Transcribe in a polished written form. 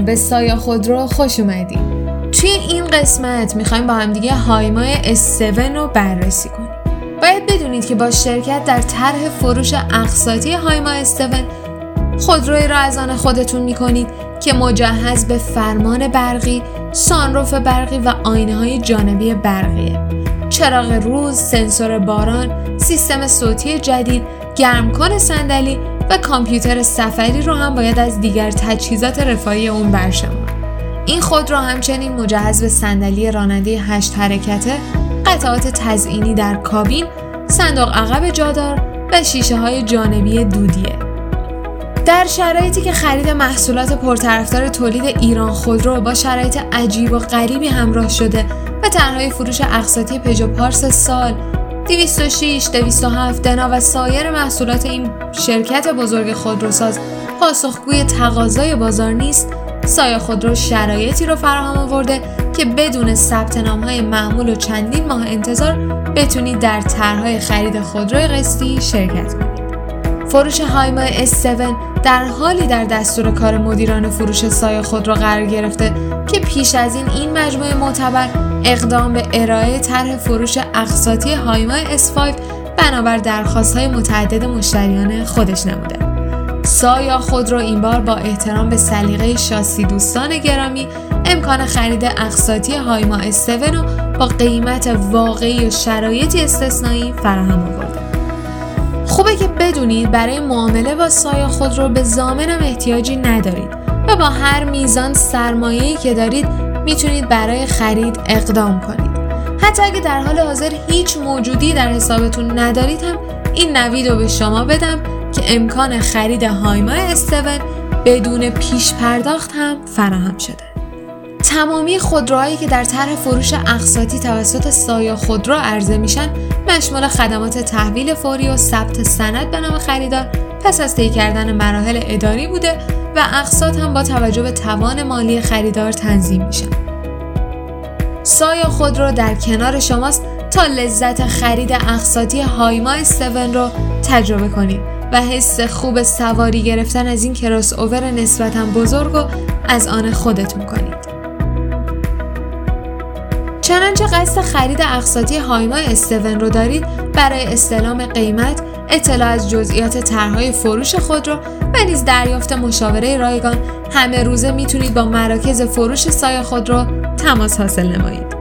سلام، به سایا خودرو خوش اومدید. توی این قسمت میخوایم با هم دیگه هایمای S7 رو بررسی کنیم. باید بدونید که با شرکت در طرح فروش اقساطی هایما S7 خودرویی را از آن خودتون میکنید که مجهز به فرمان برقی، سانروف برقی و آینه‌های جانبی برقیه. چراغ روز، سنسور باران، سیستم صوتی جدید، گرمکن صندلی و کامپیوتر سفری رو هم باید از دیگر تجهیزات رفاهی اون برشمارید. این خودرو همچنین مجهز به صندلی راننده 8 حرکته، قطعات تزئینی در کابین، صندوق عقب جادار و شیشه‌های جانبی دودیه. در شرایطی که خرید محصولات پرطرفدار تولید ایران خودرو با شرایط عجیب و غریبی همراه شده و طرح‌های فروش اقساطی پژو پارس سال 206، 207 دنا و سایر محصولات این شرکت بزرگ خودروساز پاسخگوی تقاضای بازار نیست، سایا خودرو شرایطی رو فراهم آورده که بدون ثبت نام‌های معمول و چندین ماه انتظار بتونید در طرح‌های خرید خودروی قسطی شرکت کنید. فروش هایما S7 در حالی در دستور کار مدیران فروش سایا خودرو قرار گرفته که پیش از این مجموعه معتبر اقدام به ارائه طرح فروش اقساطی هایما S5 بنابر درخواست‌های متعدد مشتریان خودش نموده. سایا خودرو این بار با احترام به سلیقه شاسی دوستان گرامی امکان خرید اقساطی هایما S7 رو با قیمت واقعی و شرایطی استثنایی فراهم آورده. خوبه که بدونید برای معامله با سایا خودرو به ضامنم احتیاجی ندارید و با هر میزان سرمایه‌ای که دارید میتونید برای خرید اقدام کنید. حتی اگه در حال حاضر هیچ موجودی در حسابتون ندارید هم این نوید رو به شما بدم که امکان خرید هایما S7 بدون پیش پرداخت هم فراهم شده. تمامی خودروهایی که در طرح فروش اقساطی توسط سایا خودرو عرضه میشن مشمول خدمات تحویل فوری و ثبت سند به نام خریدار پس از طی کردن مراحل اداری بوده و اقساط هم با توجه به توان مالی خریدار تنظیم میشن. سایا خودرو در کنار شماست تا لذت خرید اقساطی هایما S7 رو تجربه کنید و حس خوب سواری گرفتن از این کراس اوور نسبتاً بزرگ رو از آن خودتون کنید. چنانچه قصد خرید اقساطی هایما S7 رو دارید، برای استعلام قیمت، اطلاع از جزئیات طرح‌های فروش خودرو و نیز دریافت مشاوره رایگان همه روزه میتونید با مراکز فروش سایا خودرو تماس حاصل نمایید.